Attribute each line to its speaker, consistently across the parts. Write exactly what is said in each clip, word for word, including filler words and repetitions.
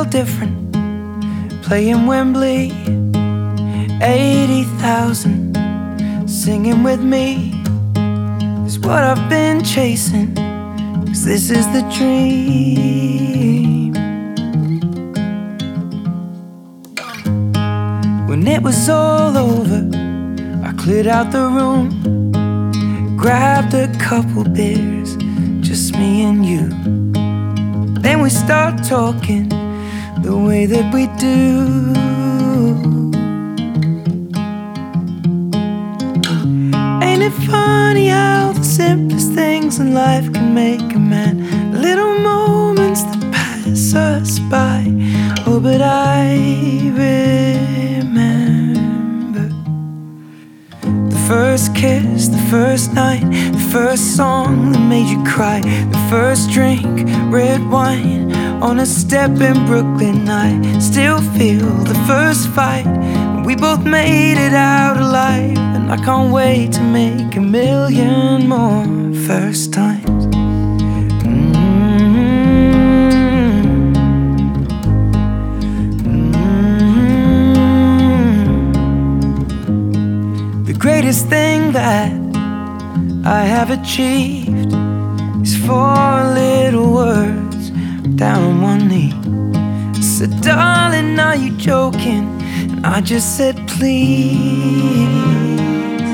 Speaker 1: different playing Wembley. Eighty thousand singing with me is what I've been chasing, 'cause this is the dream. When it was all over, I cleared out the room, grabbed a couple beers, just me and you. Then we start talking the way that we do. Ain't it funny how the simplest things in life can make a man? Little moments that pass us by. Oh, but I remember the first kiss, the first night, the first song that made you cry, the first drink, red wine on a step in Brooklyn. I still feel the first fight, we both made it out alive, and I can't wait to make a million more first times. Mm-hmm. Mm-hmm. The greatest thing that I have achieved is four little words down on one knee. I said, darling, are you joking? And I just said, please.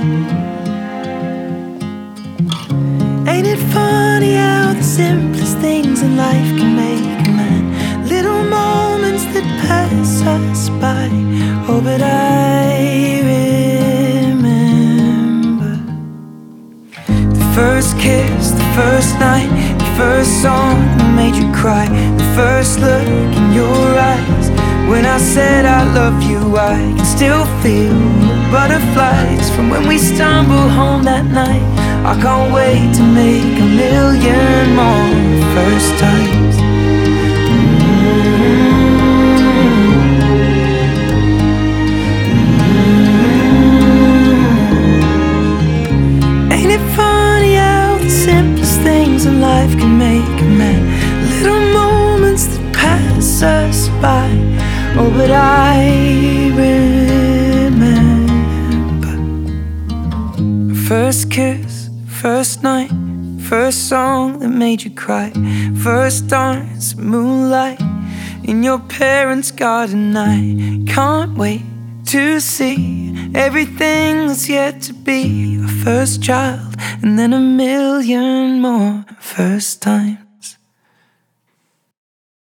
Speaker 1: Ain't it funny how the simplest things in life can make a man? Little moments that pass us by. Oh, but I remember the first kiss, the first night, the first song that made you cry, the first look in your eyes. When I said I love you, I can still feel the butterflies from when we stumbled home that night. I can't wait to make a million more first times. Mm-hmm. Mm-hmm. Ain't it funny how the simplest things in life can make a man? Little moments that pass us by. Oh, but I remember first kiss, first night, first song that made you cry, first dance, moonlight in your parents' garden. I can't wait to see everything that's yet to be. A first child and then a million more first times.